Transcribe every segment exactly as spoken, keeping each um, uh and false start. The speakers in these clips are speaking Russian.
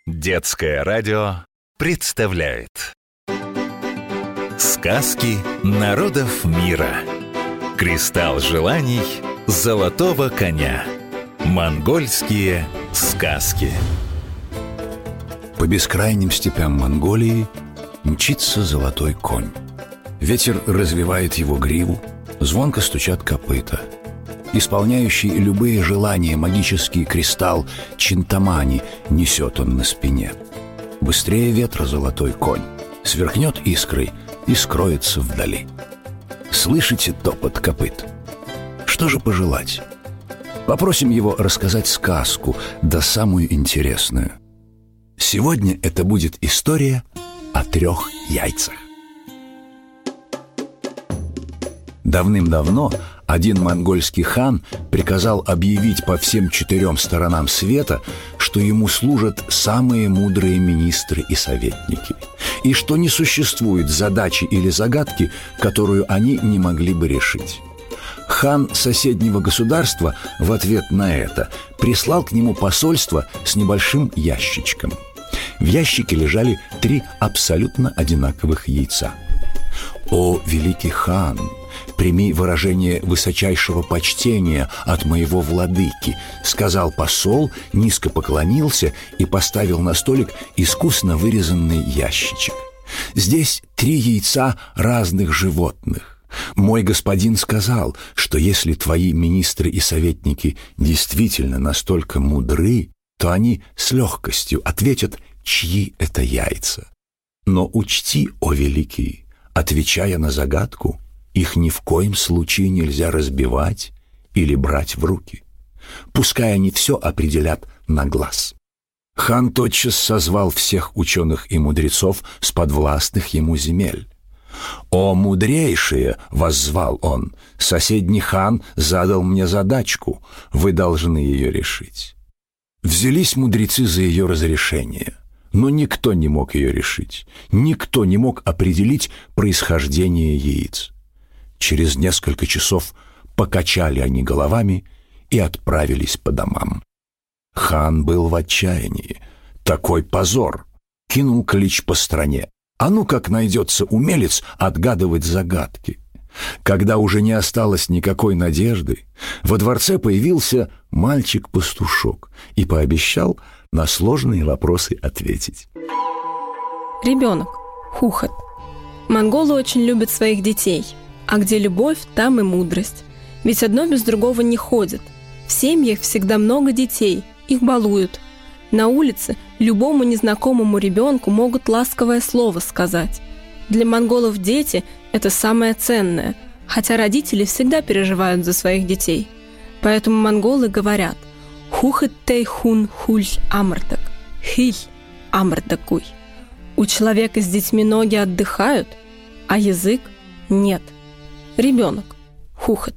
Детское радио представляет сказки народов мира. Кристалл желаний золотого коня. Монгольские сказки. По бескрайним степям Монголии мчится золотой конь. Ветер развивает его гриву, звонко стучат копыта. Исполняющий любые желания магический кристалл Чинтамани несет он на спине. Быстрее ветра золотой конь сверкнет искрой и скроется вдали. Слышите топот копыт? Что же пожелать? Попросим его рассказать сказку, да самую интересную. Сегодня это будет история о трех яйцах. Давным-давно один монгольский хан приказал объявить по всем четырем сторонам света, что ему служат самые мудрые министры и советники, и что не существует задачи или загадки, которую они не могли бы решить. Хан соседнего государства в ответ на это прислал к нему посольство с небольшим ящичком. В ящике лежали три абсолютно одинаковых яйца. «О, великий хан! Прими выражение высочайшего почтения от моего владыки», — сказал посол, низко поклонился и поставил на столик искусно вырезанный ящичек. «Здесь три яйца разных животных. Мой господин сказал, что если твои министры и советники действительно настолько мудры, то они с легкостью ответят, чьи это яйца. Но учти, о великий, отвечая на загадку, их ни в коем случае нельзя разбивать или брать в руки. Пускай они все определят на глаз». Хан тотчас созвал всех ученых и мудрецов с подвластных ему земель. «О, мудрейшие!» — воззвал он. «Соседний хан задал мне задачку. Вы должны ее решить». Взялись мудрецы за ее разрешение, но никто не мог ее решить. Никто не мог определить происхождение яиц. Через несколько часов покачали они головами и отправились по домам. Хан был в отчаянии. Такой позор! Кинул клич по стране. А ну как найдется умелец отгадывать загадки. Когда уже не осталось никакой надежды, во дворце появился мальчик-пастушок и пообещал на сложные вопросы ответить. Ребенок. Хухот. Монголы очень любят своих детей. А где любовь, там и мудрость. Ведь одно без другого не ходит. В семьях всегда много детей, их балуют. На улице любому незнакомому ребенку могут ласковое слово сказать. Для монголов дети – это самое ценное, хотя родители всегда переживают за своих детей. Поэтому монголы говорят «Хухет тей хун хуль амртак, хиль амртакуй». У человека с детьми ноги отдыхают, а язык – нет. Ребенок. Хухот.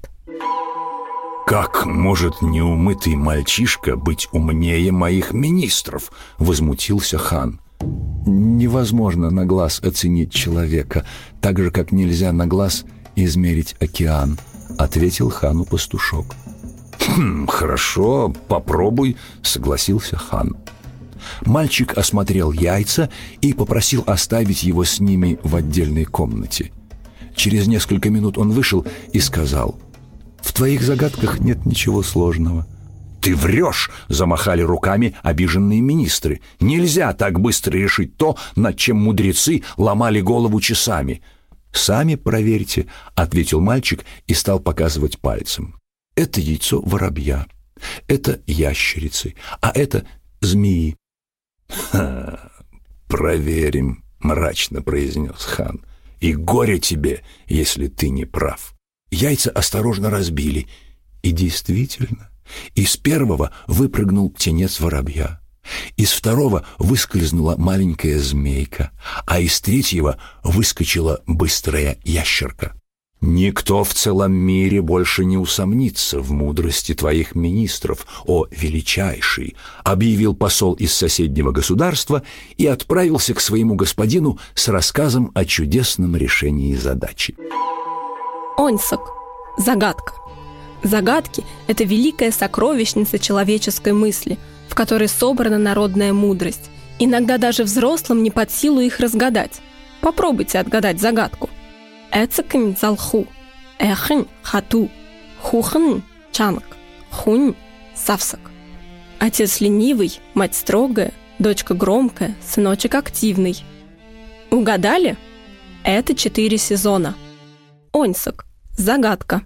«Как может неумытый мальчишка быть умнее моих министров?» — возмутился хан. «Невозможно на глаз оценить человека, так же, как нельзя на глаз измерить океан», — ответил хану пастушок. «Хм, хорошо, попробуй», — согласился хан. Мальчик осмотрел яйца и попросил оставить его с ними в отдельной комнате. Через несколько минут он вышел и сказал: «В твоих загадках нет ничего сложного». «Ты врешь!» — замахали руками обиженные министры. «Нельзя так быстро решить то, над чем мудрецы ломали голову часами». «Сами проверьте», — ответил мальчик и стал показывать пальцем. «Это яйцо воробья, это ящерицы, а это змеи». «Ха, проверим», — мрачно произнес хан. «И горе тебе, если ты не прав». Яйца осторожно разбили, и действительно, из первого выпрыгнул птенец воробья, из второго выскользнула маленькая змейка, а из третьего выскочила быстрая ящерка. «Никто в целом мире больше не усомнится в мудрости твоих министров, о величайший», объявил посол из соседнего государства и отправился к своему господину с рассказом о чудесном решении задачи. Оньсак. Загадка. Загадки – это великая сокровищница человеческой мысли, в которой собрана народная мудрость, Иногда даже взрослым не под силу их разгадать. Попробуйте отгадать загадку. Эцекин залху, эхин хату, хухн чанг, хунь савсак. Отец ленивый, мать строгая, дочка громкая, сыночек активный. Угадали? Это четыре сезона. Оньсак. Загадка.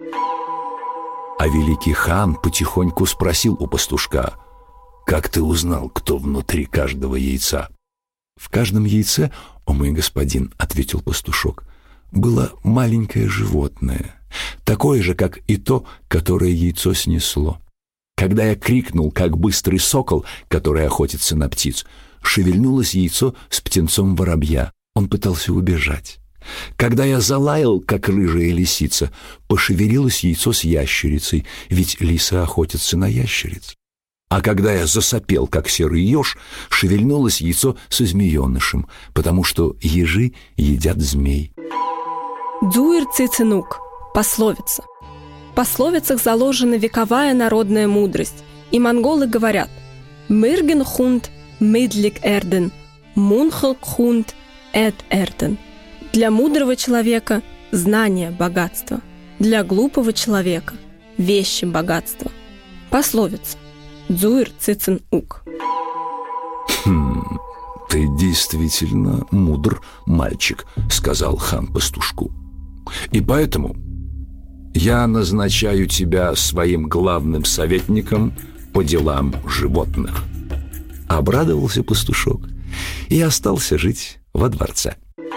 А великий хан потихоньку спросил у пастушка: «Как ты узнал, кто внутри каждого яйца?» «В каждом яйце, о мой господин, — ответил пастушок, — было маленькое животное, такое же, как и то, которое яйцо снесло. Когда я крикнул, как быстрый сокол, который охотится на птиц, шевельнулось яйцо с птенцом воробья. Он пытался убежать. Когда я залаял, как рыжая лисица, пошевелилось яйцо с ящерицей, ведь лисы охотятся на ящериц. А когда я засопел, как серый еж, шевельнулось яйцо со змеенышем, потому что ежи едят змей». Дзуир цицинук. Пословица. В пословицах заложена вековая народная мудрость, и монголы говорят: «Мирген хунд мидлик эрден, мунхал хунд эд эрден». Для мудрого человека – знание, богатство. Для глупого человека – вещи, богатство. Пословица. Дзуир цицин ук. «Хм, ты действительно мудр, мальчик», — сказал хан пастушку. «И поэтому я назначаю тебя своим главным советником по делам животных». Обрадовался пастушок и остался жить во дворце.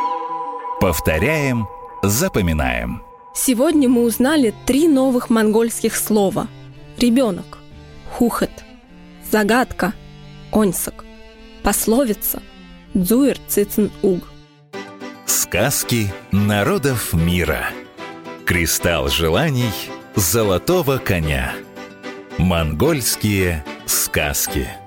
Повторяем, запоминаем. Сегодня мы узнали три новых монгольских слова. Ребенок – хухет, загадка – оньсак, пословица – дзуир цицин уг. Сказки народов мира. Кристалл желаний золотого коня. Монгольские сказки.